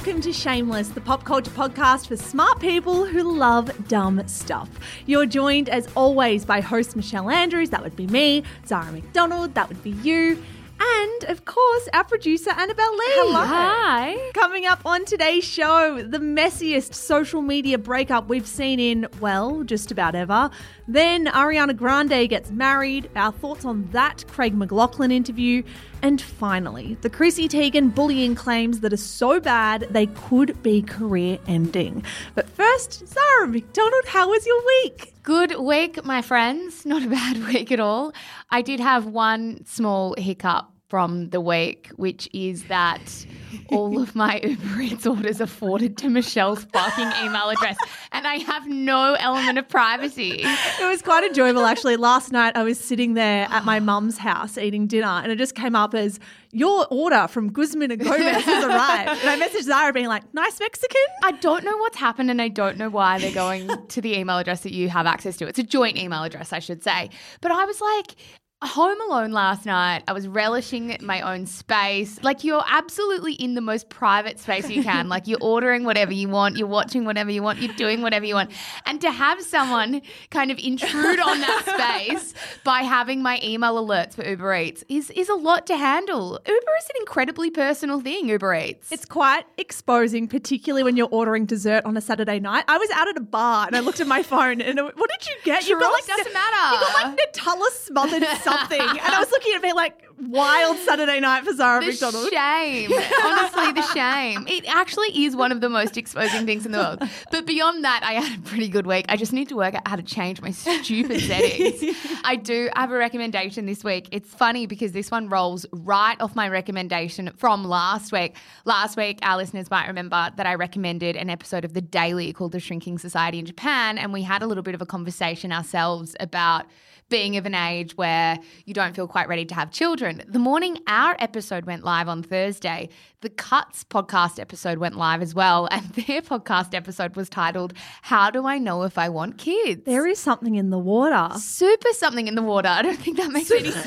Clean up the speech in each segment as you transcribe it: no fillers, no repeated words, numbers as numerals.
Welcome to Shameless, the pop culture podcast for smart people who love dumb stuff. You're joined, as always, by host Michelle Andrews, that would be me, Zara McDonald, that would be you, and, of course, our producer, Annabelle Lee. Hello. Hi. Coming up on today's show, the messiest social media breakup we've seen in, well, just about ever. Then Ariana Grande gets married, our thoughts on that Craig McLachlan interview. And finally, the Chrissy Teigen bullying claims that are so bad they could be career-ending. But first, Zara McDonald, how was your week? Good week, my friends. Not a bad week at all. I did have one small hiccup from the week, which is that all of my Uber Eats orders are forwarded to Michelle's fucking email address, and I have no element of privacy. It was quite enjoyable, actually. Last night I was sitting there at my mum's house eating dinner, and it just came up as, your order from Guzman and Gomez has arrived. And I messaged Zara being like, nice Mexican? I don't know what's happened, and I don't know why they're going to the email address that you have access to. It's a joint email address, I should say. But I was like, home alone last night. I was relishing my own space. Like, you're absolutely in the most private space you can. Like, you're ordering whatever you want, you're watching whatever you want, you're doing whatever you want. And to have someone kind of intrude on that space by having my email alerts for Uber Eats is a lot to handle. Uber is an incredibly personal thing, Uber Eats. It's quite exposing, particularly when you're ordering dessert on a Saturday night. I was out at a bar and I looked at my phone and what did you get? You got like doesn't matter. You got like Nutella smothered something. And I was looking at me like, wild Saturday night for Zara McDonald. The shame. Honestly, the shame. It actually is one of the most exposing things in the world. But beyond that, I had a pretty good week. I just need to work out how to change my stupid settings. I do have a recommendation this week. It's funny because this one rolls right off my recommendation from last week. Last week, our listeners might remember that I recommended an episode of The Daily called The Shrinking Society in Japan, and we had a little bit of a conversation ourselves about being of an age where you don't feel quite ready to have children. The morning our episode went live on Thursday, the Cuts podcast episode went live as well, and their podcast episode was titled, How Do I Know If I Want Kids? There is something in the water. Super something in the water. I don't think that makes any sense.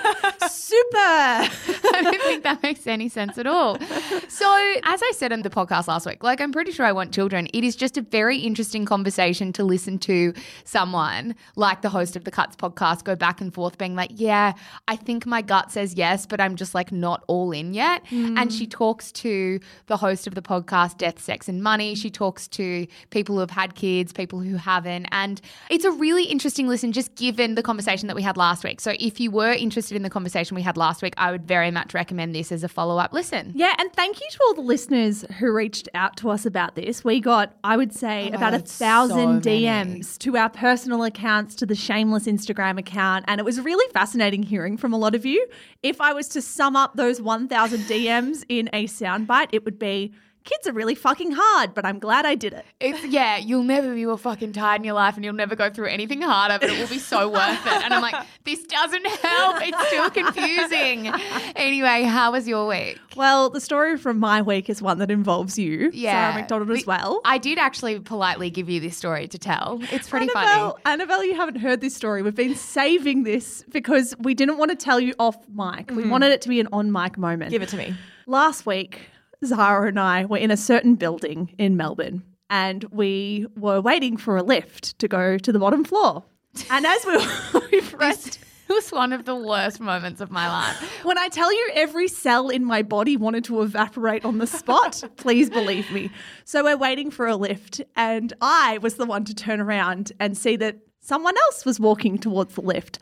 Super. I don't think that makes any sense at all. So, as I said on the podcast last week, like, I'm pretty sure I want children. It is just a very interesting conversation to listen to someone like the host of the Cuts podcast go back and forth being like, yeah, I think my gut says yes, but I'm just like not all in yet. And she talks to the host of the podcast, Death, Sex and Money. She talks to people who have had kids, people who haven't. And it's a really interesting listen just given the conversation that we had last week. So if you were interested in the conversation we had last week, I would very much recommend this as a follow-up listen. Yeah, and thank you to all the listeners who reached out to us about this. We got, I would say, about 1,000 DMs to our personal accounts, to the Shameless Instagram account, and it was really fascinating hearing from a lot of you. If I was to sum up those 1,000 DMs in a soundbite, it would be, kids are really fucking hard, but I'm glad I did it. Yeah, you'll never be more fucking tired in your life and you'll never go through anything harder, but it will be so worth it. And I'm like, this doesn't help. It's still confusing. Anyway, how was your week? Well, the story from my week is one that involves you, yeah, Zara McDonald, as well. I did actually politely give you this story to tell. It's pretty funny. Annabelle, you haven't heard this story. We've been saving this because we didn't want to tell you off mic. We wanted it to be an on mic moment. Give it to me. Last week, Zara and I were in a certain building in Melbourne and we were waiting for a lift to go to the bottom floor. And as we pressed... It was one of the worst moments of my life. When I tell you every cell in my body wanted to evaporate on the spot, please believe me. So we're waiting for a lift and I was the one to turn around and see that someone else was walking towards the lift.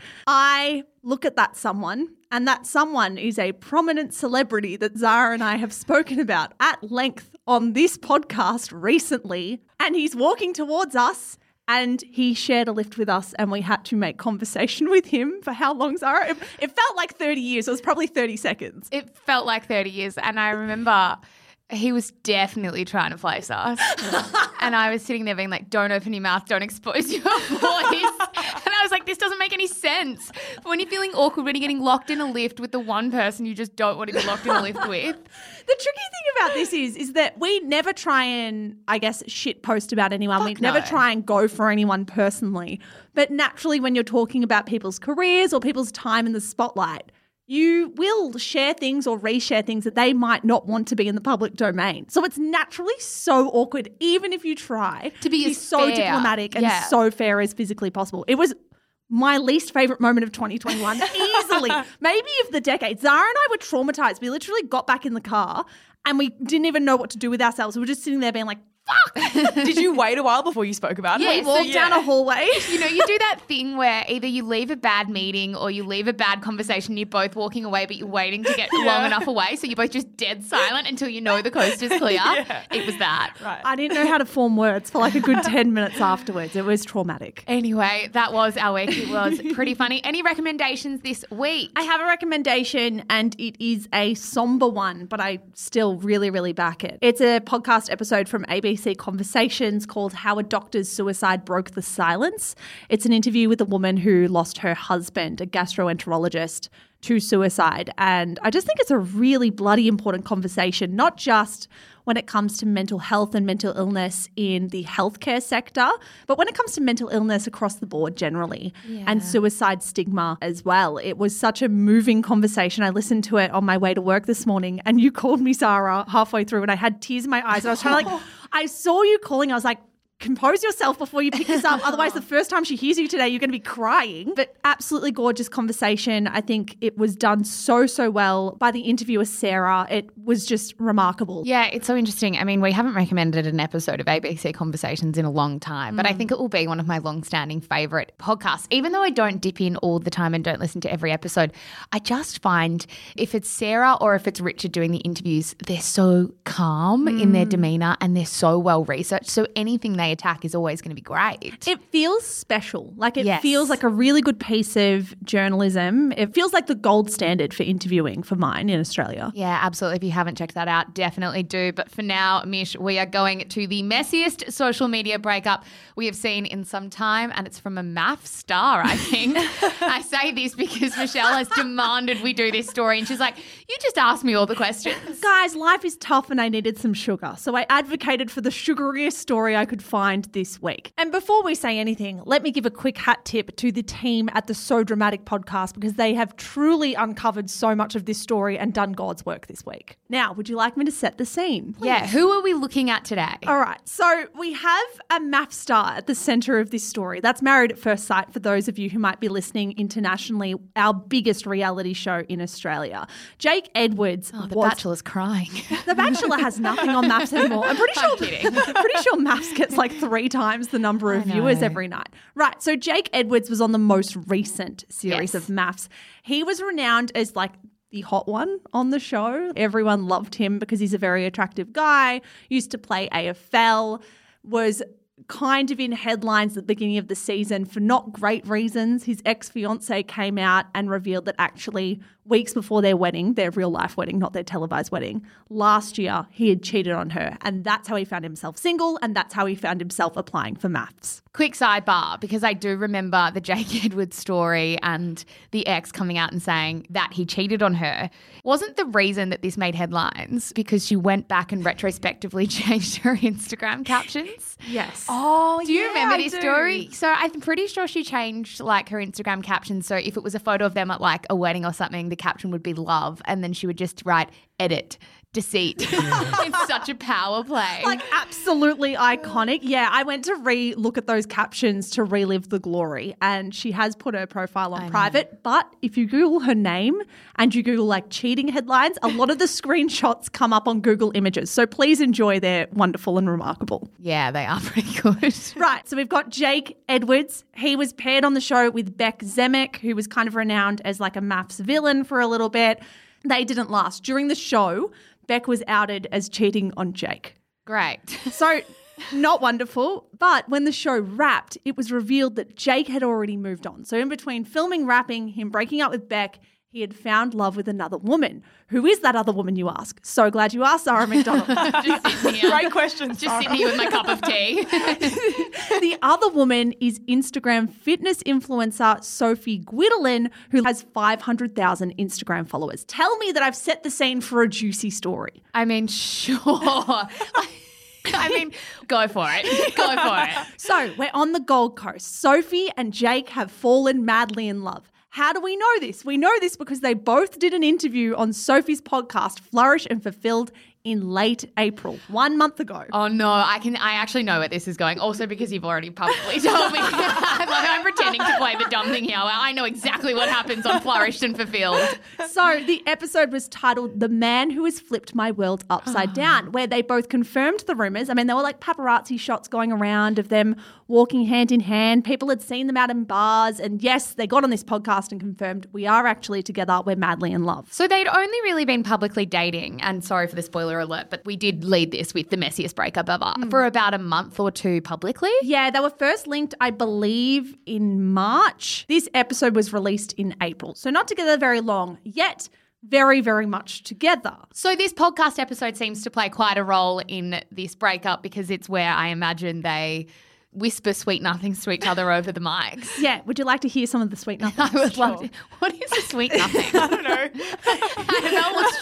I look at that someone, and that someone is a prominent celebrity that Zara and I have spoken about at length on this podcast recently, and he's walking towards us. And he shared a lift with us and we had to make conversation with him for how long, Zara? It felt like 30 years. It was probably 30 seconds. It felt like 30 years. And I remember he was definitely trying to place us. And I was sitting there being like, don't open your mouth, don't expose your voice. And I was like, this doesn't make any sense. But when you're feeling awkward, when you're getting locked in a lift with the one person you just don't want to be locked in a lift with. The tricky thing about this is that we never try and, I guess, shit post about anyone. We never try and go for anyone personally. But naturally, when you're talking about people's careers or people's time in the spotlight, you will share things or reshare things that they might not want to be in the public domain. So it's naturally so awkward, even if you try To be as so fair. diplomatic and Yeah. so fair as physically possible. It was my least favorite moment of 2021, easily. Maybe of the decade. Zara and I were traumatized. We literally got back in the car and we didn't even know what to do with ourselves. We were just sitting there being like, fuck. Did you wait a while before you spoke about it? Yeah, We walked down a hallway. You know, you do that thing where either you leave a bad meeting or you leave a bad conversation, you're both walking away, but you're waiting to get long enough away. So you're both just dead silent until you know the coast is clear. It was that. Right. I didn't know how to form words for like a good 10 minutes afterwards. It was traumatic. Anyway, that was our week. It was pretty funny. Any recommendations this week? I have a recommendation and it is a somber one, but I still really, really back it. It's a podcast episode from ABC Conversations called How a Doctor's Suicide Broke the Silence. It's an interview with a woman who lost her husband, a gastroenterologist, to suicide. And I just think it's a really bloody important conversation, not just when it comes to mental health and mental illness in the healthcare sector, but when it comes to mental illness across the board generally and suicide stigma as well. It was such a moving conversation. I listened to it on my way to work this morning and you called me, Zara, halfway through and I had tears in my eyes. And I was trying to I saw you calling. I was like, compose yourself before you pick this up. Otherwise, the first time she hears you today, you're going to be crying. But absolutely gorgeous conversation. I think it was done so, so well by the interviewer, Sarah. It was just remarkable. Yeah, it's so interesting. I mean, we haven't recommended an episode of ABC Conversations in a long time, but I think it will be one of my long-standing favourite podcasts. Even though I don't dip in all the time and don't listen to every episode, I just find if it's Sarah or if it's Richard doing the interviews, they're so calm in their demeanour and they're so well researched. So anything they attack is always going to be great. It feels special. Like it Yes. feels like a really good piece of journalism. It feels like the gold standard for interviewing for mine in Australia. Yeah, absolutely. If you haven't checked that out, definitely do. But for now, Mish, we are going to the messiest social media breakup we have seen in some time, and it's from a MAF star, I think. I say this because Michelle has demanded we do this story, and she's like, you just asked me all the questions. Guys, life is tough and I needed some sugar. So I advocated for the sugariest story I could find this week. And before we say anything, let me give a quick hat tip to the team at the So Dramatic podcast because they have truly uncovered so much of this story and done God's work this week. Now, would you like me to set the scene? Yeah, who are we looking at today? All right. So we have a MAF star at the centre of this story. That's Married at First Sight for those of you who might be listening internationally, our biggest reality show in Australia. Jake Edwards The Bachelor's crying. The Bachelor has nothing on MAFS anymore. I'm pretty sure MAFS gets like 3 times the number of viewers every night. Right. So Jake Edwards was on the most recent series of MAFS. He was renowned as like the hot one on the show. Everyone loved him because he's a very attractive guy, used to play AFL, was kind of in headlines at the beginning of the season for not great reasons. His ex-fiancée came out and revealed that actually weeks before their wedding, their real life wedding, not their televised wedding, last year he had cheated on her. And that's how he found himself single and that's how he found himself applying for MAFS. Quick sidebar, because I do remember the Jake Edwards story and the ex coming out and saying that he cheated on her. Wasn't the reason that this made headlines because she went back and retrospectively changed her Instagram captions? Yes. Oh, Do you remember this story? So I'm pretty sure she changed like her Instagram caption. So if it was a photo of them at like a wedding or something, the caption would be love. And then she would just write edit. Deceit. It's such a power play. Like absolutely iconic. Yeah, I went to re-look at those captions to relive the glory and she has put her profile on private. But if you Google her name and you Google like cheating headlines, a lot of the screenshots come up on Google Images. So please enjoy. They're wonderful and remarkable. Yeah, they are pretty good. Right, so we've got Jake Edwards. He was paired on the show with Beck Zemeck, who was kind of renowned as like a MAFS villain for a little bit. They didn't last. During the show, Beck was outed as cheating on Jake. Great. So not wonderful, but when the show wrapped, it was revealed that Jake had already moved on. So in between filming, wrapping, him breaking up with Beck, he had found love with another woman. Who is that other woman, you ask? So glad you asked, Zara McDonald. Just sitting here. Great questions. Just sitting here with my cup of tea. The other woman is Instagram fitness influencer Sophie Guidolin, who has 500,000 Instagram followers. Tell me that I've set the scene for a juicy story. I mean, sure. I mean, go for it. Go for it. So we're on the Gold Coast. Sophie and Jake have fallen madly in love. How do we know this? We know this because they both did an interview on Sophie's podcast, Flourish and Fulfilled, in late April, 1 month ago. Oh no, I actually know where this is going. Also because you've already publicly told me. I'm pretending to play the dumb thing here. I know exactly what happens on Flourished and Fulfilled. So the episode was titled The Man Who Has Flipped My World Upside Down, where they both confirmed the rumors. I mean, there were like paparazzi shots going around of them walking hand in hand. People had seen them out in bars. And yes, they got on this podcast and confirmed we are actually together. We're madly in love. So they'd only really been publicly dating, and sorry for the spoiler alert, but we did lead this with the messiest breakup ever, for about a month or two publicly. Yeah, they were first linked, I believe, in March. This episode was released in April. So not together very long, yet very, very much together. So this podcast episode seems to play quite a role in this breakup because it's where I imagine they whisper sweet nothings to each other over the mics. Yeah, would you like to hear some of the sweet nothings? I would love to. What is a sweet nothing? I don't know. Annabelle looks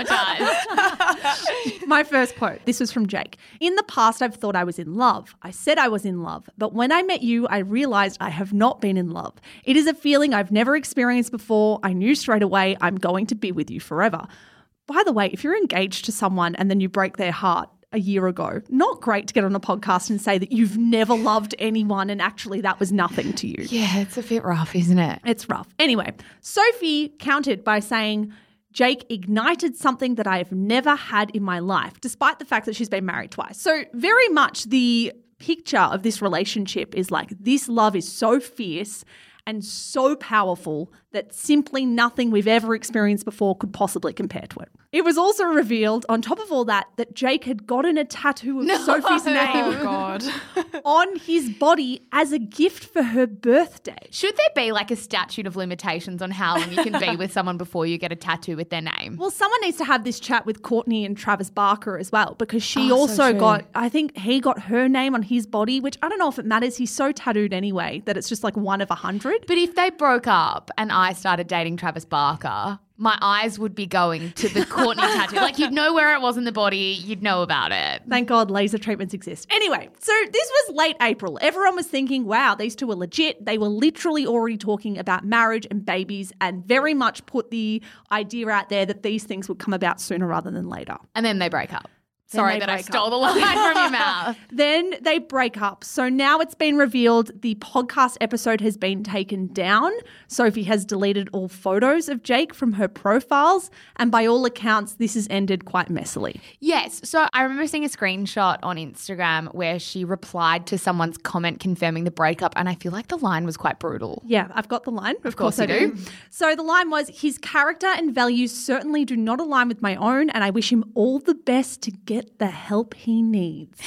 traumatized. My first quote, this was from Jake. In the past, I've thought I was in love. I said I was in love, but when I met you, I realized I have not been in love. It is a feeling I've never experienced before. I knew straight away I'm going to be with you forever. By the way, if you're engaged to someone and then you break their heart a year ago, not great to get on a podcast and say that you've never loved anyone and actually that was nothing to you. Yeah, it's a bit rough, isn't it? It's rough. Anyway, Sophie countered by saying, Jake ignited something that I have never had in my life, despite the fact that she's been married twice. So very much the picture of this relationship is like this love is so fierce and so powerful that simply nothing we've ever experienced before could possibly compare to it. It was also revealed, on top of all that Jake had gotten a tattoo of Sophie's name Oh, God. on his body as a gift for her birthday. Should there be like a statute of limitations on how long you can be with someone before you get a tattoo with their name? Well, someone needs to have this chat with Courtney and Travis Barker as well, because she Oh, so also true. got, I think he got her name on his body, which I don't know if it matters. He's so tattooed anyway that it's just like 1 of 100. But if they broke up and I started dating Travis Barker, my eyes would be going to the Courtney tattoo. Like you'd know where it was in the body, you'd know about it. Thank God laser treatments exist. Anyway, so this was late April. Everyone was thinking, wow, these two are legit. They were literally already talking about marriage and babies and very much put the idea out there that these things would come about sooner rather than later. And then they break up. Sorry they that I break stole up. the line from your mouth. Then they break up. So now it's been revealed the podcast episode has been taken down. Sophie has deleted all photos of Jake from her profiles. And by all accounts, this has ended quite messily. Yes. So I remember seeing a screenshot on Instagram where she replied to someone's comment confirming the breakup. And I feel like the line was quite brutal. Yeah, I've got the line. Of course I you do. So the line was, his character and values certainly do not align with my own, and I wish him all the best to get the help he needs.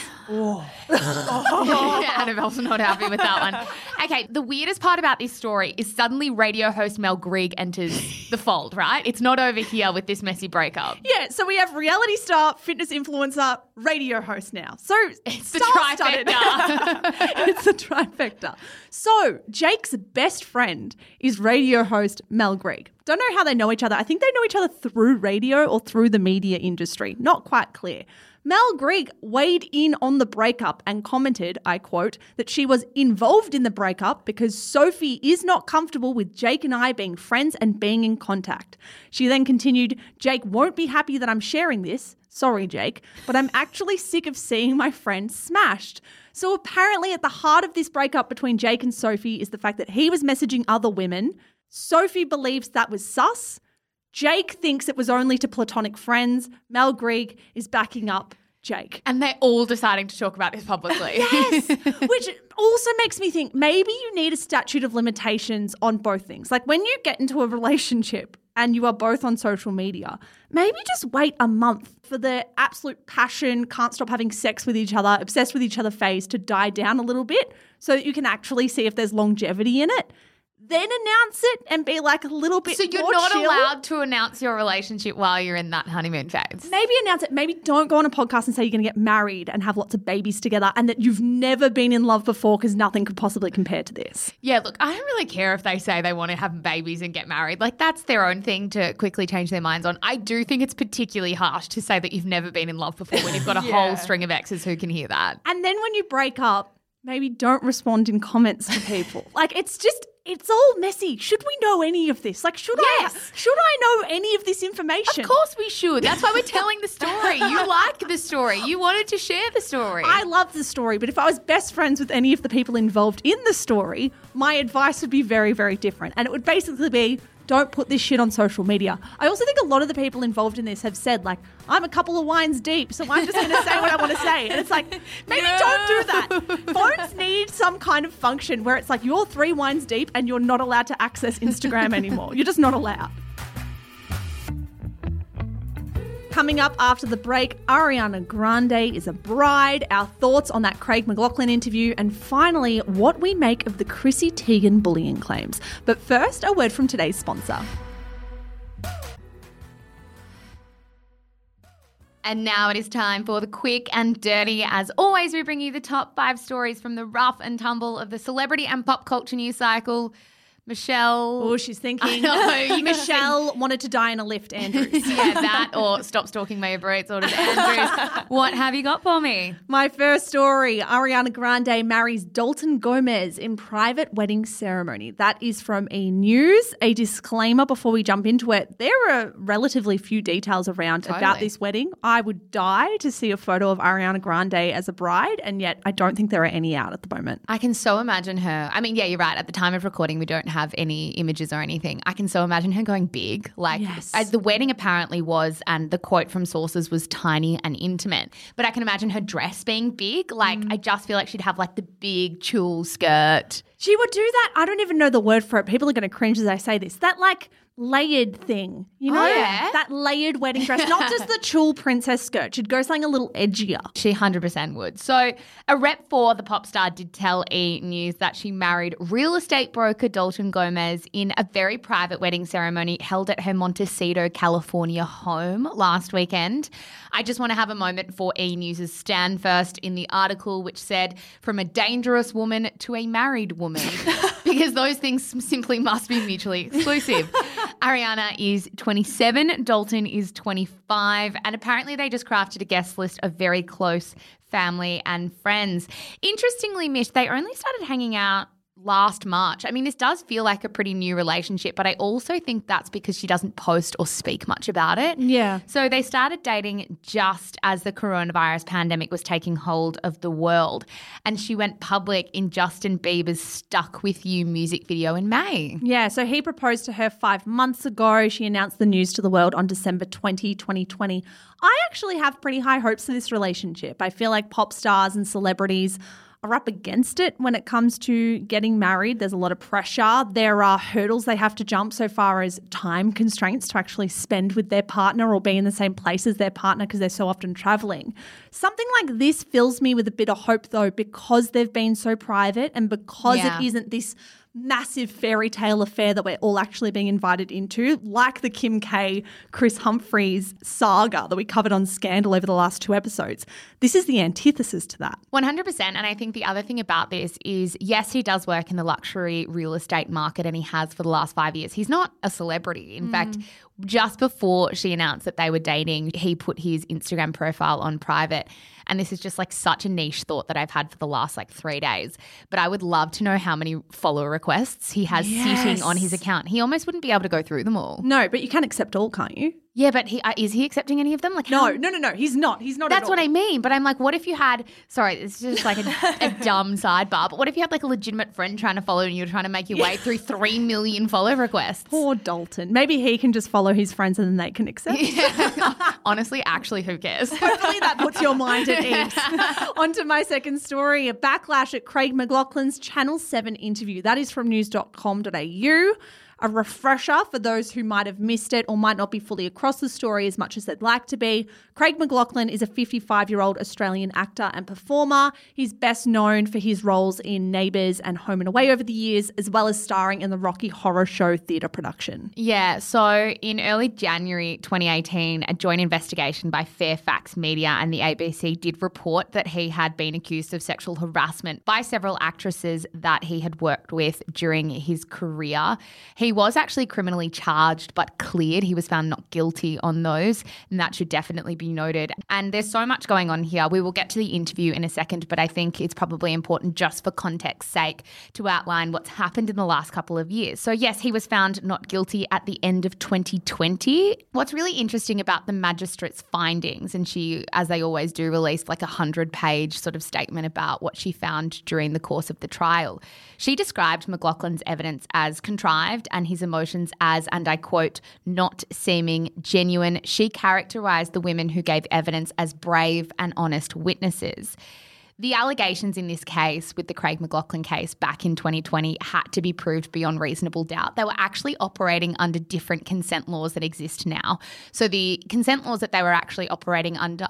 Annabelle's not happy with that one. Okay, the weirdest part about this story is suddenly radio host Mel Grigg enters the fold, right? It's not over here with this messy breakup. Yeah, so we have reality star, fitness influencer, radio host now. So It's the star-studded. trifecta. It's a trifecta. So Jake's best friend is radio host Mel Grigg. Don't know how they know each other. I think they know each other through radio or through the media industry. Not quite clear. Mel Grigg weighed in on the breakup and commented, I quote, that she was involved in the breakup because Sophie is not comfortable with Jake and I being friends and being in contact. She then continued, Jake won't be happy that I'm sharing this. Sorry, Jake, but I'm actually sick of seeing my friend smashed. So apparently at the heart of this breakup between Jake and Sophie is the fact that he was messaging other women. Sophie believes that was sus. Jake thinks it was only to platonic friends. Mel Grigg is backing up Jake. And they're all deciding to talk about this publicly. Yes, which also makes me think maybe you need a statute of limitations on both things. Like when you get into a relationship and you are both on social media, maybe just wait a month for the absolute passion, can't stop having sex with each other, obsessed with each other phase to die down a little bit so that you can actually see if there's longevity in it. Then announce it and be like a little bit So you're more not chill. allowed to announce your relationship while you're in that honeymoon phase. Maybe announce it. Maybe don't go on a podcast and say you're going to get married and have lots of babies together and that you've never been in love before because nothing could possibly compare to this. Yeah, look, I don't really care if they say they want to have babies and get married. Like, that's their own thing to quickly change their minds on. I do think it's particularly harsh to say that you've never been in love before when you've got a whole string of exes who can hear that. And then when you break up, maybe don't respond in comments to people. Like, it's just it's all messy. Should we know any of this? Like, should I know any of this information? Of course we should. That's why we're telling the story. You like the story. You wanted to share the story. I love the story, but if I was best friends with any of the people involved in the story, my advice would be very, very different. And it would basically be, don't put this shit on social media. I also think a lot of the people involved in this have said, like, I'm a couple of wines deep, so I'm just going to say what I want to say. And it's like, maybe don't do that. Phones need some kind of function where it's like you're 3 wines deep and you're not allowed to access Instagram anymore. You're just not allowed. Coming up after the break, Ariana Grande is a bride, our thoughts on that Craig McLachlan interview, and finally, what we make of the Chrissy Teigen bullying claims. But first, a word from today's sponsor. And now it is time for the quick and dirty. As always, we bring you the top 5 stories from the rough and tumble of the celebrity and pop culture news cycle. Michelle. Oh, she's thinking. I know. Michelle wanted to die in a lift, Andrews. Yeah, that or stop stalking my Uber Eats orders, Andrews. What have you got for me? My first story, Ariana Grande marries Dalton Gomez in private wedding ceremony. That is from E! News. A disclaimer before we jump into it. There are relatively few details around about this wedding. I would die to see a photo of Ariana Grande as a bride, and yet I don't think there are any out at the moment. I can so imagine her. I mean, yeah, you're right. At the time of recording, we don't have any images or anything. I can so imagine her going big. Like, as the wedding apparently was, and the quote from sources was tiny and intimate. But I can imagine her dress being big. Like, I just feel like she'd have like the big tulle skirt. She would do that. I don't even know the word for it. People are going to cringe as I say this. That like layered thing, you know? Oh, yeah. That layered wedding dress, not just the tulle princess skirt. She'd go something a little edgier. She 100% would. So a rep for the pop star did tell E! News that she married real estate broker Dalton Gomez in a very private wedding ceremony held at her Montecito, California home last weekend. I just want to have a moment for E! News' stand first in the article, which said, from a dangerous woman to a married woman, because those things simply must be mutually exclusive. Ariana is 27, Dalton is 25, and apparently they just crafted a guest list of very close family and friends. Interestingly, Mish, they only started hanging out last March. I mean, this does feel like a pretty new relationship, but I also think that's because she doesn't post or speak much about it. Yeah. So they started dating just as the coronavirus pandemic was taking hold of the world. And she went public in Justin Bieber's Stuck With You music video in May. Yeah, so he proposed to her 5 months ago. She announced the news to the world on December 20, 2020. I actually have pretty high hopes for this relationship. I feel like pop stars and celebrities are up against it when it comes to getting married. There's a lot of pressure. There are hurdles they have to jump so far as time constraints to actually spend with their partner or be in the same place as their partner because they're so often traveling. Something like this fills me with a bit of hope though, because they've been so private and because it isn't this massive fairy tale affair that we're all actually being invited into, like the Kim K, Chris Humphries saga that we covered on Scandal over the last 2 episodes. This is the antithesis to that. 100%. And I think the other thing about this is, yes, he does work in the luxury real estate market and he has for the last 5 years. He's not a celebrity. In fact, just before she announced that they were dating, he put his Instagram profile on private. And this is just like such a niche thought that I've had for the last like 3 days. But I would love to know how many follower requests he has sitting on his account. He almost wouldn't be able to go through them all. No, but you can accept all, can't you? Yeah, but is he accepting any of them? Like No, he's not. He's not. That's what I mean. But I'm like, what if you had, sorry, it's just like a dumb sidebar, but what if you had like a legitimate friend trying to follow and you were trying to make your way through 3 million follow requests? Poor Dalton. Maybe he can just follow his friends and then they can accept. Honestly, actually, who cares? Hopefully that puts your mind at ease. On to my second story, a backlash at Craig McLachlan's Channel 7 interview. That is from news.com.au. A refresher for those who might have missed it or might not be fully across the story as much as they'd like to be. Craig McLachlan is a 55-year-old Australian actor and performer. He's best known for his roles in Neighbours and Home and Away over the years, as well as starring in the Rocky Horror Show theatre production. Yeah, so in early January 2018, a joint investigation by Fairfax Media and the ABC did report that he had been accused of sexual harassment by several actresses that he had worked with during his career. He was actually criminally charged but cleared. He was found not guilty on those, and that should definitely be noted. And there's so much going on here. We will get to the interview in a second, but I think it's probably important just for context's sake to outline what's happened in the last couple of years. So yes, he was found not guilty at the end of 2020. What's really interesting about the magistrate's findings, and she, as they always do, released like a 100-page sort of statement about what she found during the course of the trial. She described McLaughlin's evidence as contrived and his emotions as, and I quote, not seeming genuine. She characterised the women who gave evidence as brave and honest witnesses. The allegations in this case, with the Craig McLachlan case back in 2020, had to be proved beyond reasonable doubt. They were actually operating under different consent laws that exist now. So the consent laws that they were actually operating under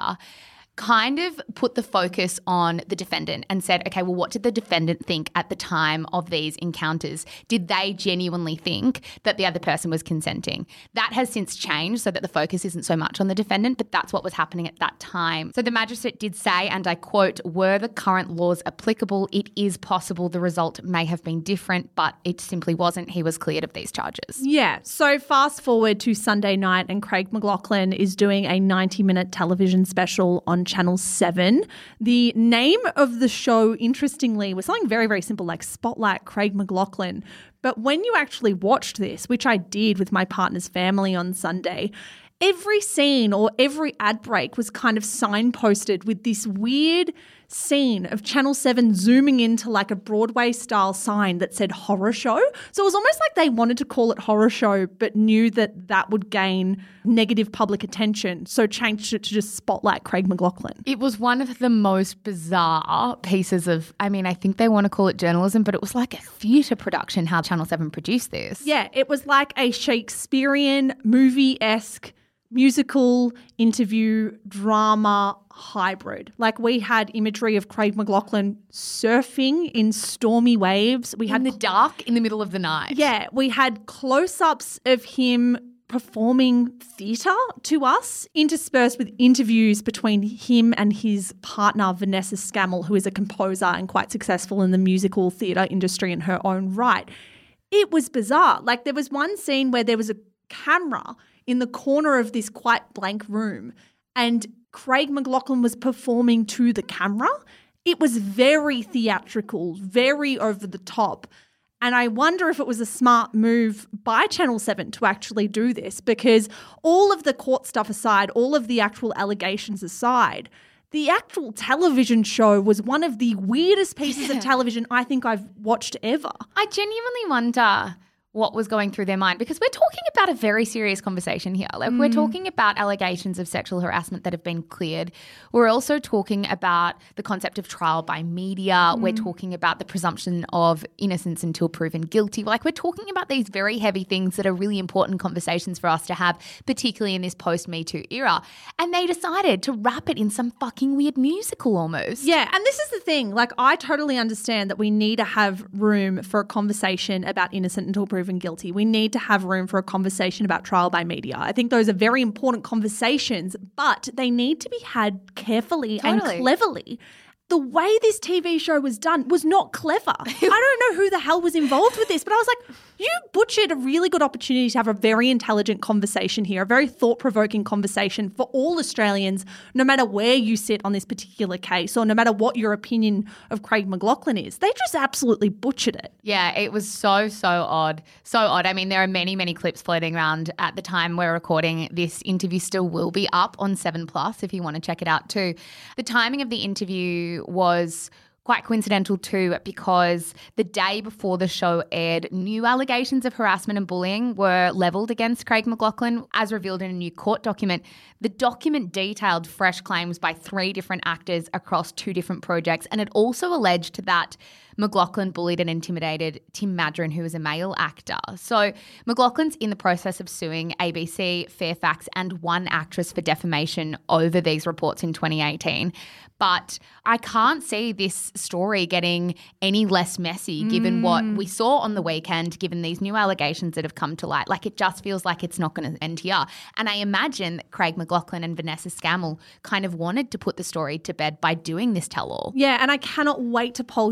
kind of put the focus on the defendant and said, okay, well, what did the defendant think at the time of these encounters? Did they genuinely think that the other person was consenting? That has since changed so that the focus isn't so much on the defendant, but that's what was happening at that time. So the magistrate did say, and I quote, were the current laws applicable, it is possible the result may have been different, but it simply wasn't. He was cleared of these charges. Yeah. So fast forward to Sunday night and Craig McLachlan is doing a 90-minute television special on Channel 7. The name of the show, interestingly, was something very, very simple, like Spotlight Craig McLachlan. But when you actually watched this, which I did with my partner's family on Sunday, every scene or every ad break was kind of signposted with this weird scene of Channel 7 zooming into like a Broadway-style sign that said horror show. So it was almost like they wanted to call it horror show but knew that that would gain negative public attention, so changed it to just Spotlight Craig McLachlan. It was one of the most bizarre pieces of, I mean, I think they want to call it journalism, but it was like a theatre production how Channel 7 produced this. Yeah, it was like a Shakespearean movie-esque musical, interview, drama hybrid. Like we had imagery of Craig McLachlan surfing in stormy waves. We had in the dark, in the middle of the night. Yeah, we had close-ups of him performing theatre to us, interspersed with interviews between him and his partner, Vanessa Scammell, who is a composer and quite successful in the musical theatre industry in her own right. It was bizarre. Like there was one scene where there was a camera in the corner of this quite blank room and Craig McLachlan was performing to the camera. It was very theatrical, very over the top. And I wonder if it was a smart move by Channel 7 to actually do this, because all of the court stuff aside, all of the actual allegations aside, the actual television show was one of the weirdest pieces of television I think I've watched ever. I genuinely wonder what was going through their mind, because we're talking about a very serious conversation here. Like we're talking about allegations of sexual harassment that have been cleared. We're also talking about the concept of trial by media. We're talking about the presumption of innocence until proven guilty. Like we're talking about these very heavy things that are really important conversations for us to have, particularly in this post-Me Too era. And they decided to wrap it in some fucking weird musical almost. Yeah, and this is the thing. Like I totally understand that we need to have room for a conversation about innocent until proven guilty. We need to have room for a conversation about trial by media. I think those are very important conversations, but they need to be had carefully and cleverly. The way this TV show was done was not clever. I don't know who the hell was involved with this, but I was like, you butchered a really good opportunity to have a very intelligent conversation here, a very thought-provoking conversation for all Australians, no matter where you sit on this particular case or no matter what your opinion of Craig McLachlan is. They just absolutely butchered it. Yeah, it was so odd. So odd. I mean, there are many, many clips floating around at the time we're recording. This interview still will be up on 7plus if you want to check it out too. The timing of the interview was quite coincidental too, because the day before the show aired, new allegations of harassment and bullying were levelled against Craig McLachlan, as revealed in a new court document. The document detailed fresh claims by 3 different actors across 2 different projects, and it also alleged that McLachlan bullied and intimidated Tim Madron, who is a male actor. So McLachlan's in the process of suing ABC, Fairfax and one actress for defamation over these reports in 2018. But I can't see this story getting any less messy given what we saw on the weekend, given these new allegations that have come to light. Like it just feels like it's not going to end here. And I imagine that Craig McLachlan and Vanessa Scammell kind of wanted to put the story to bed by doing this tell-all. Yeah, and I cannot wait to poll you guys in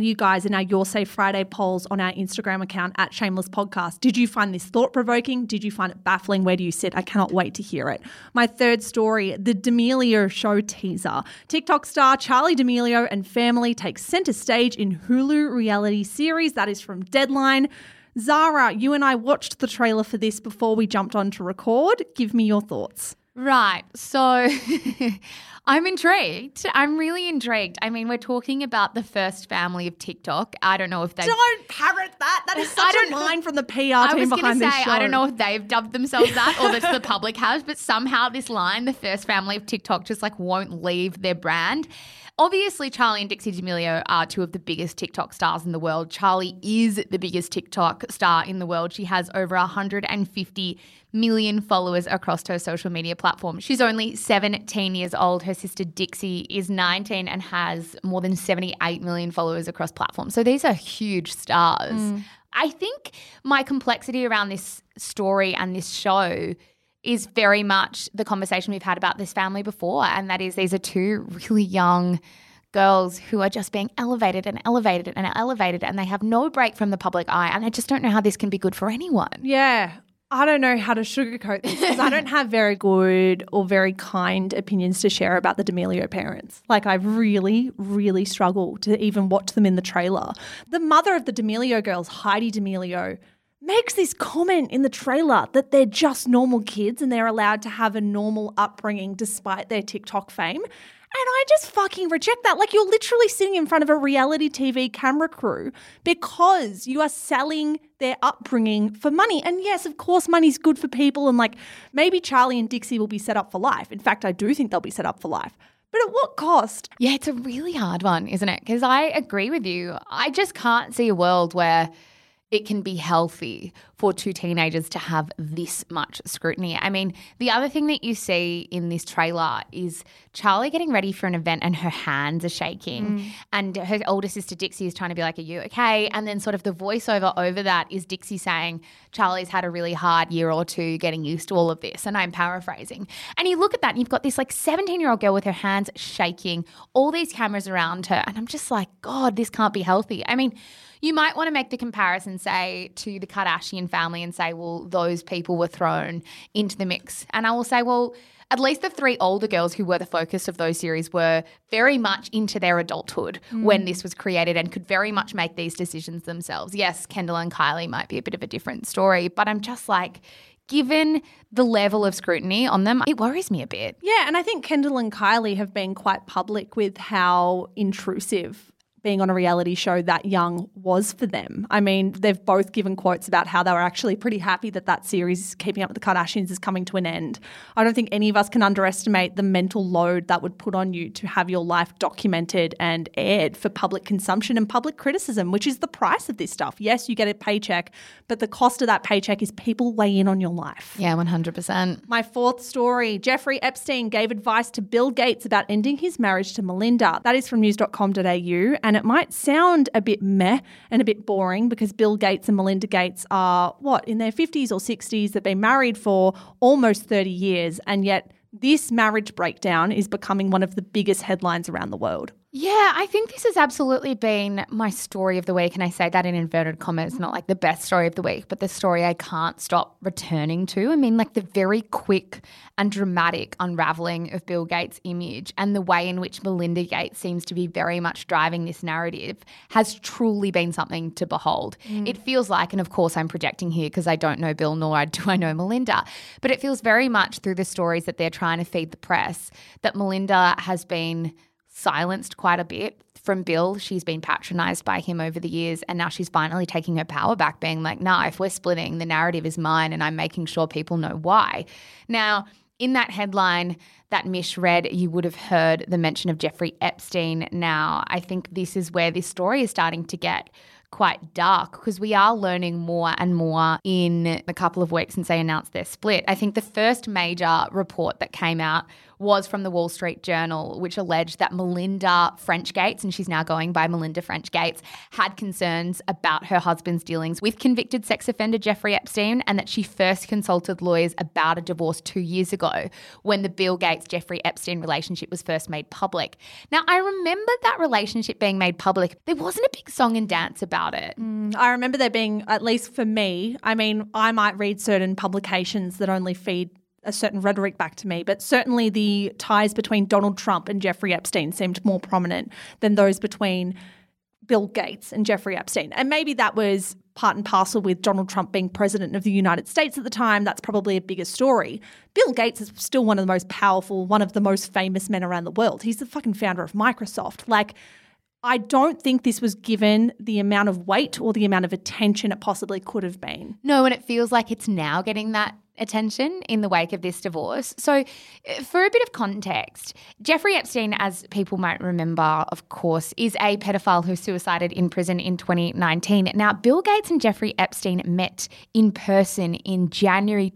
in our Your Safe Friday polls on our Instagram account at Shameless Podcast. Did you find this thought-provoking? Did you find it baffling? Where do you sit? I cannot wait to hear it. My third story, the D'Amelio show teaser. TikTok star Charli D'Amelio and family take centre stage in Hulu reality series. That is from Deadline. Zara, you and I watched the trailer for this before we jumped on to record. Give me your thoughts. Right. So I'm intrigued. I'm really intrigued. I mean, we're talking about the first family of TikTok. I don't know if they Don't parrot that. That is such a line from the PR team I was going behind to this say, show. I don't know if they've dubbed themselves that or that the public has, but somehow this line, the first family of TikTok, just like won't leave their brand. Obviously, Charli and Dixie D'Amelio are two of the biggest TikTok stars in the world. Charli is the biggest TikTok star in the world. She has over 150 million followers across her social media platform. She's only 17 years old. Her sister Dixie is 19 and has more than 78 million followers across platforms. So these are huge stars. I think my complexity around this story and this show is very much the conversation we've had about this family before, and that is these are two really young girls who are just being elevated and elevated and elevated, and they have no break from the public eye, and I just don't know how this can be good for anyone. Yeah. I don't know how to sugarcoat this because I don't have very good or very kind opinions to share about the D'Amelio parents. Like, I really, really struggle to even watch them in the trailer. The mother of the D'Amelio girls, Heidi D'Amelio, makes this comment in the trailer that they're just normal kids and they're allowed to have a normal upbringing despite their TikTok fame. And I just fucking reject that. Like, you're literally sitting in front of a reality TV camera crew because you are selling their upbringing for money. And yes, of course, money's good for people. And like, maybe Charli and Dixie will be set up for life. In fact, I do think they'll be set up for life. But at what cost? Yeah, it's a really hard one, isn't it? Because I agree with you. I just can't see a world where it can be healthy for two teenagers to have this much scrutiny. I mean, the other thing that you see in this trailer is Charli getting ready for an event and her hands are shaking and her older sister Dixie is trying to be like, are you okay? And then sort of the voiceover over that is Dixie saying, Charli's had a really hard year or two getting used to all of this. And I'm paraphrasing. And you look at that and you've got this like 17-year-old girl with her hands shaking, all these cameras around her. And I'm just like, God, this can't be healthy. I mean, you might want to make the comparison, say, to the Kardashian family and say, well, those people were thrown into the mix. And I will say, well, at least the three older girls who were the focus of those series were very much into their adulthood when this was created and could very much make these decisions themselves. Yes, Kendall and Kylie might be a bit of a different story, but I'm just like, given the level of scrutiny on them, it worries me a bit. Yeah, and I think Kendall and Kylie have been quite public with how intrusive being on a reality show that young was for them. I mean, they've both given quotes about how they were actually pretty happy that that series, Keeping Up with the Kardashians, is coming to an end. I don't think any of us can underestimate the mental load that would put on you to have your life documented and aired for public consumption and public criticism, which is the price of this stuff. Yes, you get a paycheck, but the cost of that paycheck is people weigh in on your life. Yeah, 100%. My fourth story, Jeffrey Epstein gave advice to Bill Gates about ending his marriage to Melinda. That is from news.com.au, and it might sound a bit meh and a bit boring because Bill Gates and Melinda Gates are, in their 50s or 60s. They've been married for almost 30 years, and yet this marriage breakdown is becoming one of the biggest headlines around the world. Yeah, I think this has absolutely been my story of the week, and I say that in inverted commas, not like the best story of the week, but the story I can't stop returning to. I mean, like the very quick and dramatic unraveling of Bill Gates' image and the way in which Melinda Gates seems to be very much driving this narrative has truly been something to behold. It feels like, and of course I'm projecting here because I don't know Bill nor do I know Melinda, but it feels very much through the stories that they're trying to feed the press that Melinda has been silenced quite a bit from Bill. She's been patronised by him over the years, and now she's finally taking her power back, being like, nah, if we're splitting, the narrative is mine and I'm making sure people know why. Now, in that headline that Mish read, you would have heard the mention of Jeffrey Epstein. Now, I think this is where this story is starting to get quite dark because we are learning more and more in a couple of weeks since they announced their split. I think the first major report that came out was from the Wall Street Journal, which alleged that Melinda French Gates, and she's now going by Melinda French Gates, had concerns about her husband's dealings with convicted sex offender Jeffrey Epstein, and that she first consulted lawyers about a divorce 2 years ago when the Bill Gates-Jeffrey Epstein relationship was first made public. Now, I remember that relationship being made public. There wasn't a big song and dance about it. I remember there being, at least for me, I mean, I might read certain publications that only feed a certain rhetoric back to me, but certainly the ties between Donald Trump and Jeffrey Epstein seemed more prominent than those between Bill Gates and Jeffrey Epstein. And maybe that was part and parcel with Donald Trump being president of the United States at the time. That's probably a bigger story. Bill Gates is still one of the most powerful, one of the most famous men around the world. He's the fucking founder of Microsoft. Like, I don't think this was given the amount of weight or the amount of attention it possibly could have been. No, and it feels like it's now getting that attention in the wake of this divorce. So for a bit of context, Jeffrey Epstein, as people might remember, of course, is a pedophile who suicided in prison in 2019. Now, Bill Gates and Jeffrey Epstein met in person in January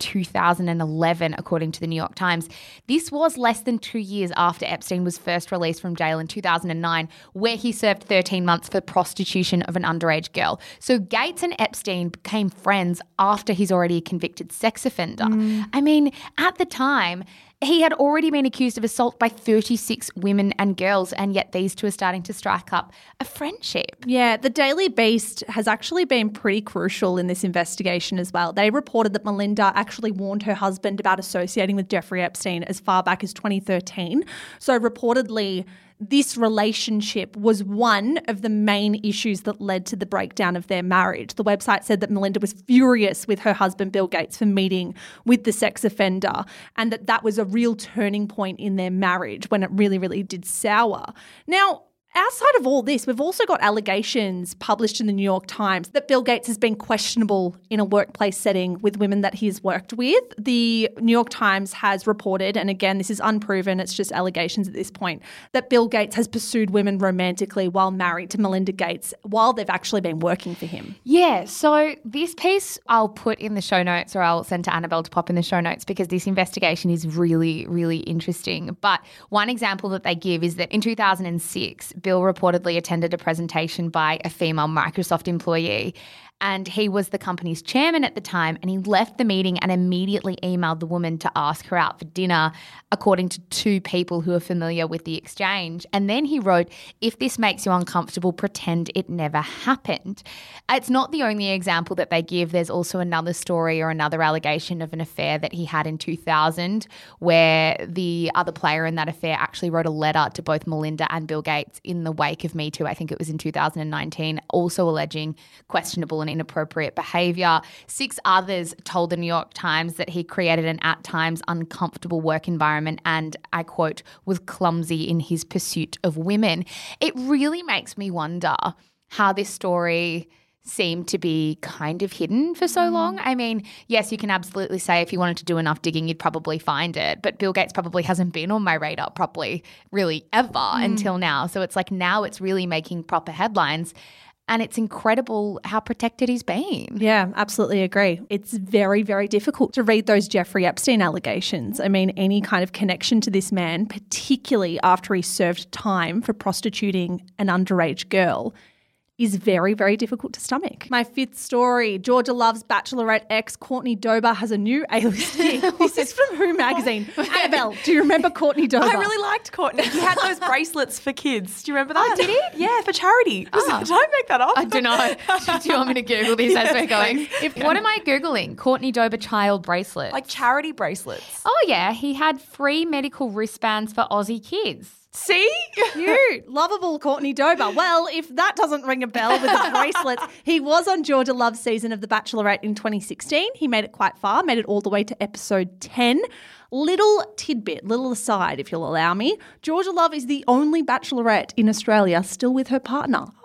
2011, according to the New York Times. This was less than 2 years after Epstein was first released from jail in 2009, where he served 13 months for prostitution of an underage girl. So Gates and Epstein became friends after he's already a convicted sex offender. I mean, at the time, he had already been accused of assault by 36 women and girls, and yet these two are starting to strike up a friendship. Yeah, the Daily Beast has actually been pretty crucial in this investigation as well. They reported that Melinda actually warned her husband about associating with Jeffrey Epstein as far back as 2013. So reportedly, this relationship was one of the main issues that led to the breakdown of their marriage. The website said that Melinda was furious with her husband, Bill Gates, for meeting with the sex offender, and that was a real turning point in their marriage when it really, really did sour. Now, outside of all this, we've also got allegations published in the New York Times that Bill Gates has been questionable in a workplace setting with women that he's worked with. The New York Times has reported, and again, this is unproven, it's just allegations at this point, that Bill Gates has pursued women romantically while married to Melinda Gates while they've actually been working for him. Yeah, so this piece I'll put in the show notes, or I'll send to Annabelle to pop in the show notes, because this investigation is really, really interesting. But one example that they give is that in 2006, Bill reportedly attended a presentation by a female Microsoft employee, and he was the company's chairman at the time, and he left the meeting and immediately emailed the woman to ask her out for dinner, according to two people who are familiar with the exchange. And then he wrote, "If this makes you uncomfortable, pretend it never happened." It's not the only example that they give. There's also another story or another allegation of an affair that he had in 2000, where the other player in that affair actually wrote a letter to both Melinda and Bill Gates in the wake of Me Too. I think it was in 2019, also alleging questionable and inappropriate behaviour. 6 others told the New York Times that he created an at times uncomfortable work environment and, I quote, was clumsy in his pursuit of women. It really makes me wonder how this story seemed to be kind of hidden for so long. I mean, yes, you can absolutely say if you wanted to do enough digging, you'd probably find it. But Bill Gates probably hasn't been on my radar properly really ever until now. So it's like now it's really making proper headlines. And it's incredible how protected he's been. Yeah, absolutely agree. It's very, very difficult to read those Jeffrey Epstein allegations. I mean, any kind of connection to this man, particularly after he served time for prostituting an underage girl, is very, very difficult to stomach. My 5th story, Georgia Love's Bachelorette ex Courtney Dober has a new A-list gig. This is from Who magazine. Annabelle, do you remember Courtney Dober? I really liked Courtney. He had those bracelets for kids. Do you remember that? Oh, did he? Yeah, for charity. Did I make that up? I don't know. Do you want me to Google this as we're going? What am I Googling? Courtney Dober child bracelet. Like charity bracelets. Oh, yeah. He had free medical wristbands for Aussie kids. See? Cute. Lovable Courtney Dober. Well, if that doesn't ring a bell with the bracelets, he was on Georgia Love's season of The Bachelorette in 2016. He made it quite far, made it all the way to episode 10. Little tidbit, little aside, if you'll allow me. Georgia Love is the only Bachelorette in Australia still with her partner.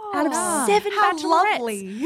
out of 7 How bachelorettes. lovely.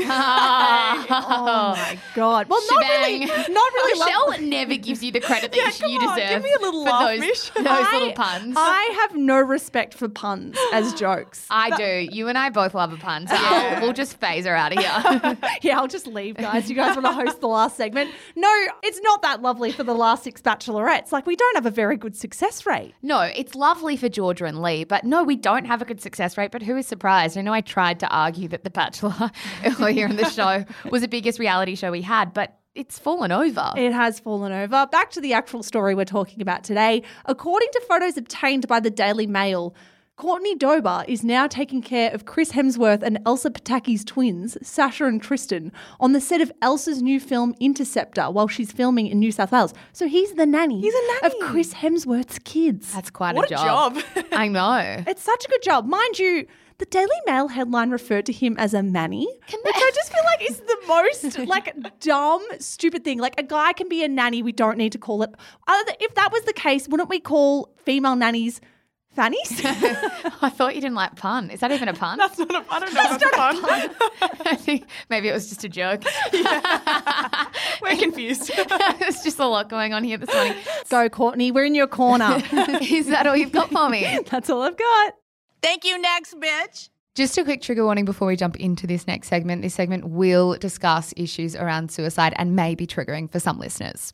Oh my God. Well, Shebang. not really Michelle lovely. never gives you the credit that you come on, deserve give me a little for laugh, those, Mish. those little puns. I have no respect for puns as jokes. I do. You and I both love a pun, so we'll just phase her out of here. Yeah, I'll just leave, guys. You guys want to host the last segment? No, it's not that lovely for the last 6 bachelorettes. Like, we don't have a very good success rate. No, it's lovely for Georgia and Lee, but no, we don't have a good success rate. But who is surprised? I know I tried to argue that The Bachelor earlier in the show was the biggest reality show we had, but it's fallen over. It has fallen over. Back to the actual story we're talking about today. According to photos obtained by the Daily Mail, Courtney Dober is now taking care of Chris Hemsworth and Elsa Pataki's twins, Sasha and Tristan, on the set of Elsa's new film Interceptor while she's filming in New South Wales. So he's the nanny, of Chris Hemsworth's kids. That's quite What a a job. job. I know. It's such a good job. Mind you, the Daily Mail headline referred to him as a manny, which I just feel like is the most dumb, stupid thing. Like, a guy can be a nanny. We don't need to call it. If that was the case, wouldn't we call female nannies fannies? I thought you didn't like pun. Is that even a pun? That's not a, I don't know. That's not fun. I think maybe it was just a joke. We're confused. There's just a lot going on here this morning. Go, Courtney. We're in your corner. Is that all you've got for me? That's all I've got. Thank you, next bitch. Just a quick trigger warning before we jump into this next segment. This segment will discuss issues around suicide and may be triggering for some listeners.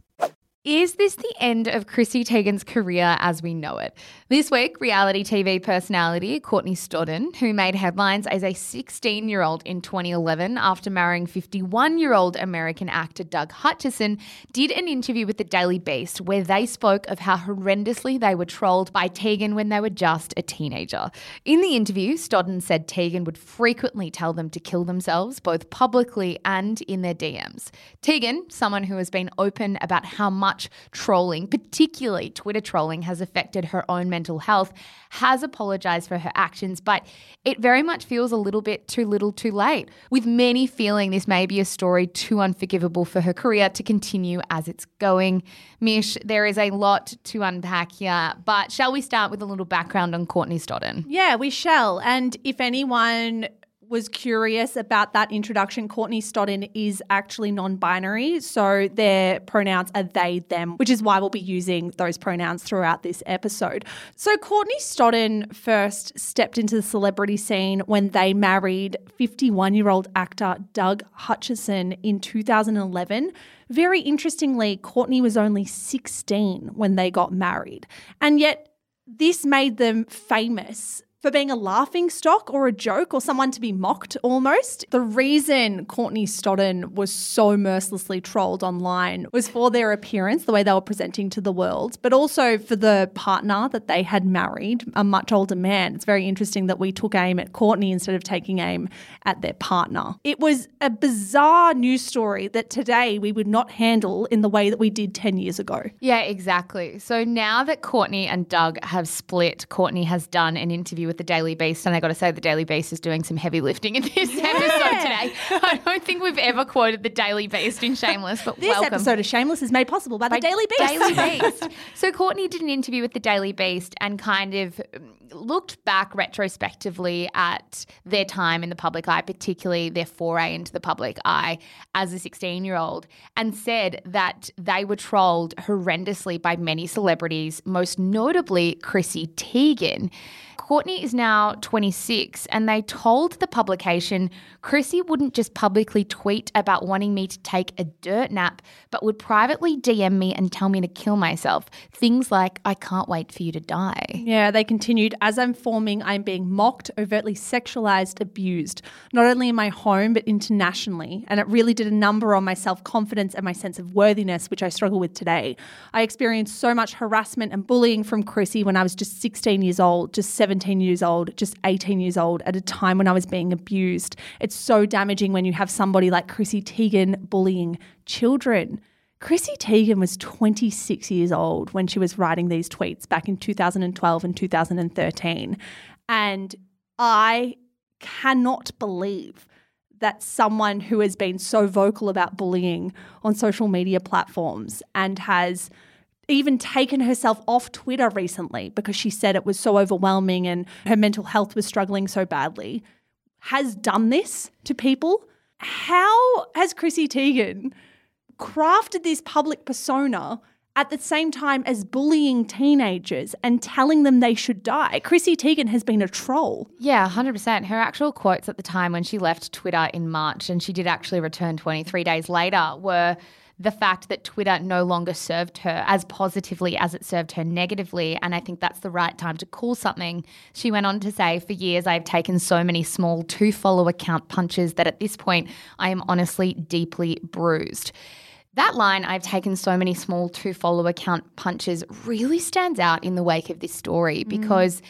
Is this the end of Chrissy Teigen's career as we know it? This week, reality TV personality Courtney Stodden, who made headlines as a 16-year-old in 2011 after marrying 51-year-old American actor Doug Hutchison, did an interview with the Daily Beast where they spoke of how horrendously they were trolled by Teigen when they were just a teenager. In the interview, Stodden said Teigen would frequently tell them to kill themselves, both publicly and in their DMs. Teigen, someone who has been open about how much trolling, particularly Twitter trolling, has affected her own mental health, has apologised for her actions, but it very much feels a little bit too little too late, with many feeling this may be a story too unforgivable for her career to continue as it's going. Mish, there is a lot to unpack here, but shall we start with a little background on Courtney Stodden? Yeah, we shall. And if anyone was curious about that introduction, Courtney Stodden is actually non-binary, so their pronouns are they, them, which is why we'll be using those pronouns throughout this episode. So Courtney Stodden first stepped into the celebrity scene when they married 51-year-old actor Doug Hutchison in 2011. Very interestingly, Courtney was only 16 when they got married, and yet this made them famous for being a laughing stock or a joke or someone to be mocked almost. The reason Courtney Stodden was so mercilessly trolled online was for their appearance, the way they were presenting to the world, but also for the partner that they had married, a much older man. It's very interesting that we took aim at Courtney instead of taking aim at their partner. It was a bizarre news story that today we would not handle in the way that we did 10 years ago. Yeah, exactly. So now that Courtney and Doug have split, Courtney has done an interview with the Daily Beast, and I got to say the Daily Beast is doing some heavy lifting in this episode today. I don't think we've ever quoted the Daily Beast in Shameless, but This welcome. episode of Shameless is made possible by the Daily Beast. Daily Beast. So Courtney did an interview with the Daily Beast and kind of looked back retrospectively at their time in the public eye, particularly their foray into the public eye as a 16-year-old, and said that they were trolled horrendously by many celebrities, most notably Chrissy Teigen. Courtney is now 26, and they told the publication Chrissy wouldn't just publicly tweet about wanting me to take a dirt nap, but would privately DM me and tell me to kill myself. Things like, I can't wait for you to die. Yeah, they continued, as I'm forming, I'm being mocked, overtly sexualized, abused, not only in my home, but internationally. And it really did a number on my self-confidence and my sense of worthiness, which I struggle with today. I experienced so much harassment and bullying from Chrissy when I was just 16 years old, just 17 years old, just 18 years old, at a time when I was being abused. It's so damaging when you have somebody like Chrissy Teigen bullying children. Chrissy Teigen was 26 years old when she was writing these tweets back in 2012 and 2013. And I cannot believe that someone who has been so vocal about bullying on social media platforms and has even taken herself off Twitter recently because she said it was so overwhelming and her mental health was struggling so badly, has done this to people. How has Chrissy Teigen crafted this public persona at the same time as bullying teenagers and telling them they should die? Chrissy Teigen has been a troll. Yeah, 100%. Her actual quotes at the time when she left Twitter in March, and she did actually return 23 days later, were the fact that Twitter no longer served her as positively as it served her negatively. And I think that's the right time to call something. She went on to say, "For years, I've taken so many small 2-follow account punches that at this point, I am honestly deeply bruised." That line, "I've taken so many small 2-follow account punches," really stands out in the wake of this story because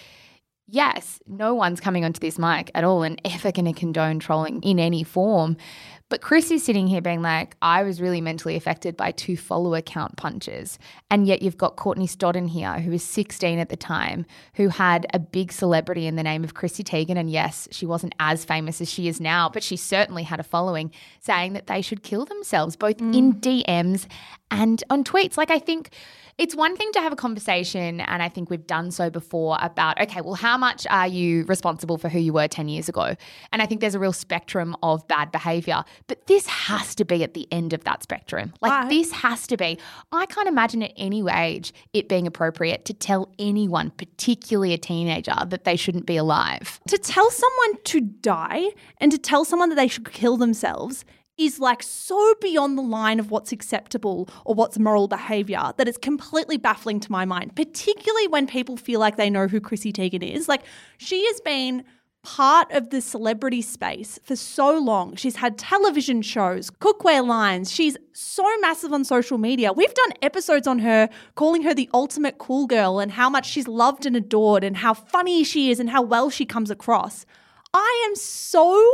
yes, no one's coming onto this mic at all and ever going to condone trolling in any form. But Chris is sitting here being like, I was really mentally affected by 2-follow account punches. And yet you've got Courtney Stodden here, who was 16 at the time, who had a big celebrity in the name of Chrissy Teigen. And yes, she wasn't as famous as she is now, but she certainly had a following, saying that they should kill themselves, both in DMs and on tweets. Like, I think it's one thing to have a conversation, and I think we've done so before, about, okay, well, how much are you responsible for who you were 10 years ago? And I think there's a real spectrum of bad behaviour, but this has to be at the end of that spectrum. Like, this has to be. I can't imagine at any age it being appropriate to tell anyone, particularly a teenager, that they shouldn't be alive. To tell someone to die and to tell someone that they should kill themselves is like so beyond the line of what's acceptable or what's moral behaviour that it's completely baffling to my mind, particularly when people feel like they know who Chrissy Teigen is. Like, she has been part of the celebrity space for so long. She's had television shows, cookware lines. She's so massive on social media. We've done episodes on her calling her the ultimate cool girl and how much she's loved and adored and how funny she is and how well she comes across. I am so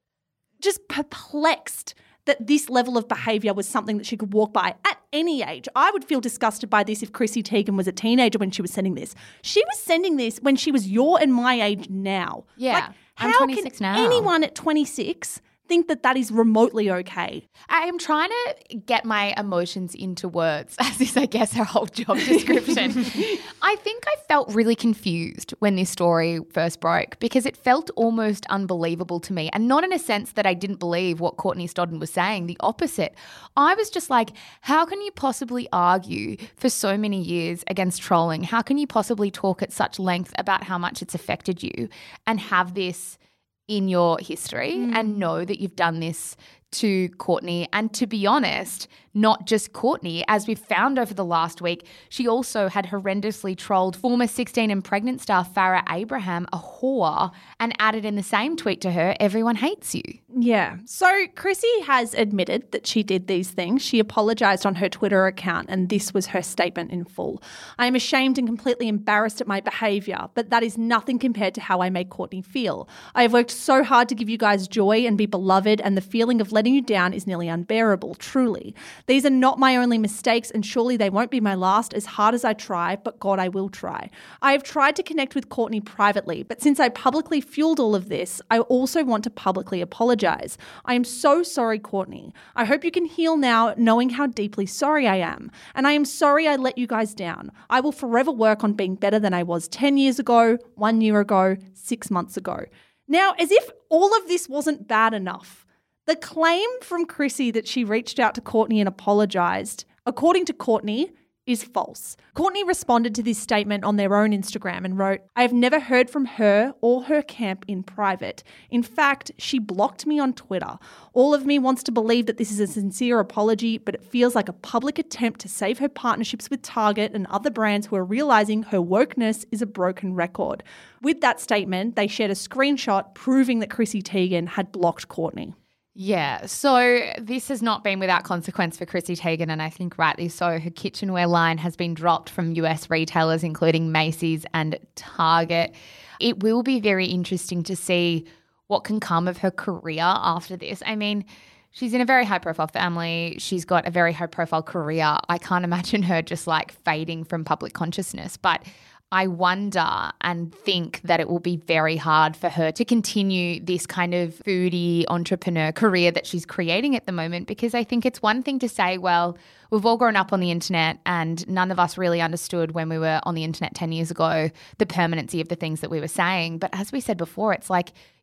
just perplexed that this level of behaviour was something that she could walk by at any age. I would feel disgusted by this if Chrissy Teigen was a teenager when she was sending this. She was sending this when she was your and my age now. Yeah, like, I'm how 26 can now. anyone at 26 think that that is remotely okay? I am trying to get my emotions into words, as is, I guess, her whole job description. I think I felt really confused when this story first broke because it felt almost unbelievable to me, and not in a sense that I didn't believe what Courtney Stodden was saying, the opposite. I was just like, how can you possibly argue for so many years against trolling? How can you possibly talk at such length about how much it's affected you and have this in your history and know that you've done this to Courtney? And to be honest, not just Courtney. As we've found over the last week, she also had horrendously trolled former 16 and pregnant star Farrah Abraham, a whore, and added in the same tweet to her, "Everyone hates you." Yeah. So Chrissy has admitted that she did these things. She apologised on her Twitter account, and this was her statement in full. "I am ashamed and completely embarrassed at my behaviour, but that is nothing compared to how I made Courtney feel. I have worked so hard to give you guys joy and be beloved, and the feeling of letting you down is nearly unbearable, truly. These are not my only mistakes, and surely they won't be my last, as hard as I try, but God, I will try. I have tried to connect with Courtney privately, but since I publicly fueled all of this, I also want to publicly apologise. I am so sorry, Courtney. I hope you can heal now, knowing how deeply sorry I am. And I am sorry I let you guys down. I will forever work on being better than I was 10 years ago, 1 year ago, 6 months ago." Now, as if all of this wasn't bad enough, the claim from Chrissy that she reached out to Courtney and apologised, according to Courtney, is false. Courtney responded to this statement on their own Instagram and wrote, "I have never heard from her or her camp in private. In fact, she blocked me on Twitter. All of me wants to believe that this is a sincere apology, but it feels like a public attempt to save her partnerships with Target and other brands who are realising her wokeness is a broken record." With that statement, they shared a screenshot proving that Chrissy Teigen had blocked Courtney. Yeah, so this has not been without consequence for Chrissy Teigen, and I think rightly so. Her kitchenware line has been dropped from US retailers, including Macy's and Target. It will be very interesting to see what can come of her career after this. I mean, she's in a very high-profile family. She's got a very high-profile career. I can't imagine her just like fading from public consciousness, but I wonder and think that it will be very hard for her to continue this kind of foodie entrepreneur career that she's creating at the moment, because I think it's one thing to say, well, we've all grown up on the internet and none of us really understood when we were on the internet 10 years ago the permanency of the things that we were saying. But as we said before, it's like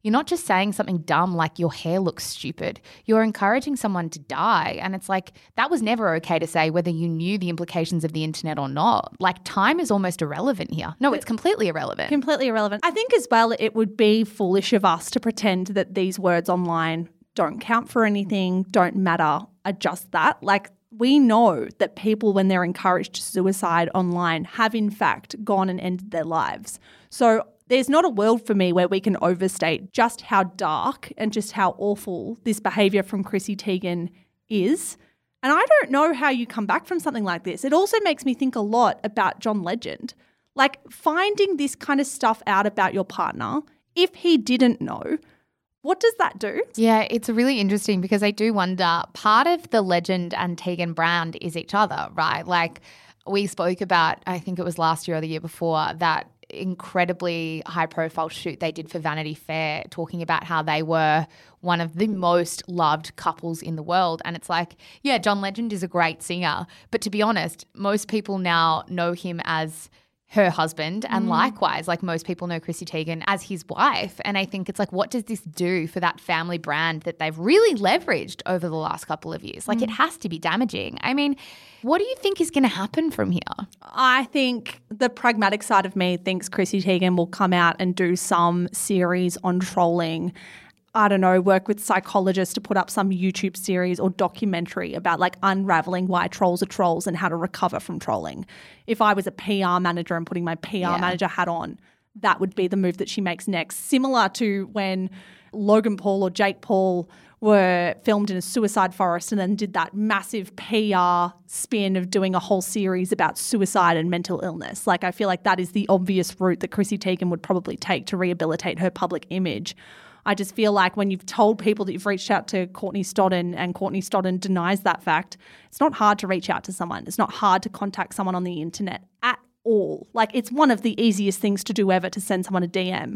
you're not just saying something dumb like your hair looks stupid. You're encouraging someone to die. And it's like, that was never okay to say whether you knew the implications of the internet or not. Like, time is almost irrelevant here. No, it's completely irrelevant. Completely irrelevant. I think as well it would be foolish of us to pretend that these words online don't count for anything, don't matter, are just that. Like, we know that people, when they're encouraged to suicide online, have in fact gone and ended their lives. So there's not a world for me where we can overstate just how dark and just how awful this behaviour from Chrissy Teigen is. And I don't know how you come back from something like this. It also makes me think a lot about John Legend. Like, finding this kind of stuff out about your partner, if he didn't know, what does that do? Yeah, it's really interesting because I do wonder, part of the Legend and Teigen brand is each other, right? Like, we spoke about, I think it was last year or the year before, that incredibly high-profile shoot they did for Vanity Fair, talking about how they were one of the most loved couples in the world. And it's like, yeah, John Legend is a great singer, but to be honest, most people now know him as her husband, and likewise, like, most people know Chrissy Teigen as his wife. And I think it's like, what does this do for that family brand that they've really leveraged over the last couple of years? Like, it has to be damaging. I mean, what do you think is going to happen from here? I think the pragmatic side of me thinks Chrissy Teigen will come out and do some series on trolling. I don't know, work with psychologists to put up some YouTube series or documentary about, like, unraveling why trolls are trolls and how to recover from trolling. If I was a PR manager and putting my PR manager hat on, that would be the move that she makes next. Similar to when Logan Paul or Jake Paul were filmed in a suicide forest and then did that massive PR spin of doing a whole series about suicide and mental illness. Like, I feel like that is the obvious route that Chrissy Teigen would probably take to rehabilitate her public image. I just feel like when you've told people that you've reached out to Courtney Stodden and Courtney Stodden denies that fact, it's not hard to reach out to someone. It's not hard to contact someone on the internet at all. Like, it's one of the easiest things to do ever to send someone a DM.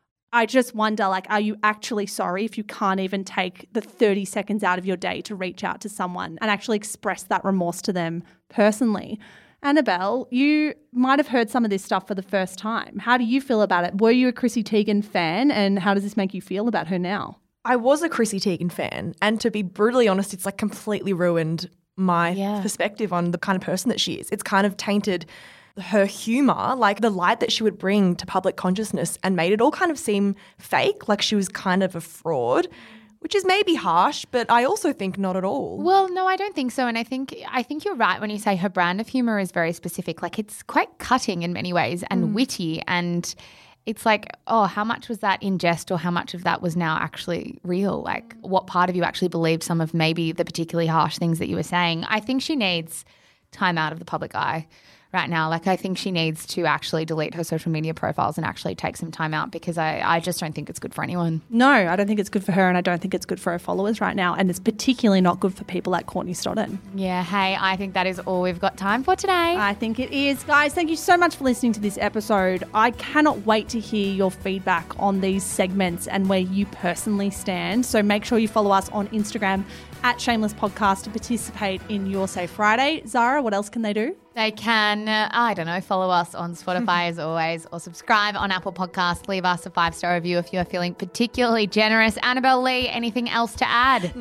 I just wonder, like, are you actually sorry if you can't even take the 30 seconds out of your day to reach out to someone and actually express that remorse to them personally? Annabelle, you might have heard some of this stuff for the first time. How do you feel about it? Were you a Chrissy Teigen fan, and how does this make you feel about her now? I was a Chrissy Teigen fan, and to be brutally honest, it's like completely ruined my perspective on the kind of person that she is. It's kind of tainted her humour, like the light that she would bring to public consciousness, and made it all kind of seem fake, like she was kind of a fraud. Which is maybe harsh, but I also think not at all. Well, no, I don't think so. And I think you're right when you say her brand of humour is very specific. Like, it's quite cutting in many ways and witty. And it's like, oh, how much was that in jest or how much of that was now actually real? Like, what part of you actually believed some of maybe the particularly harsh things that you were saying? I think she needs time out of the public eye right now. Like, I think she needs to actually delete her social media profiles and actually take some time out, because I just don't think it's good for anyone. No, I don't think it's good for her, and I don't think it's good for her followers right now, and it's particularly not good for people like Courtney Stodden. Yeah, hey, I think that is all we've got time for today. I think it is. Guys, thank you so much for listening to this episode. I cannot wait to hear your feedback on these segments and where you personally stand. So make sure you follow us on Instagram at Shameless Podcast to participate in Your Safe Friday. Zara, what else can they do? They can, I don't know, follow us on Spotify as always, or subscribe on Apple Podcasts. Leave us a 5-star review if you're feeling particularly generous. Annabelle Lee, anything else to add?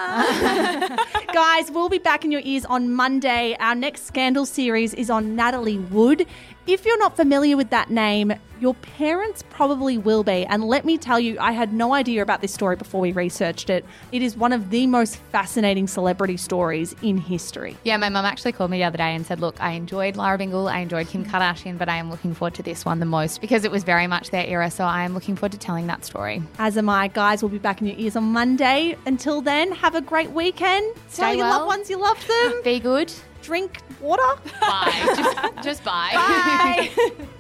Nuh-uh. Guys, we'll be back in your ears on Monday. Our next Scandal series is on Natalie Wood. If you're not familiar with that name, your parents probably will be. And let me tell you, I had no idea about this story before we researched it. It is one of the most fascinating celebrity stories in history. Yeah, my mum actually called me the other day and said, look, I enjoyed Lara Bingle, I enjoyed Kim Kardashian, but I am looking forward to this one the most because it was very much their era. So I am looking forward to telling that story. As am I. Guys, we'll be back in your ears on Monday. Until then, have a great weekend. Tell your loved ones you love them. Be good. Drink water. Bye. Just bye. Bye.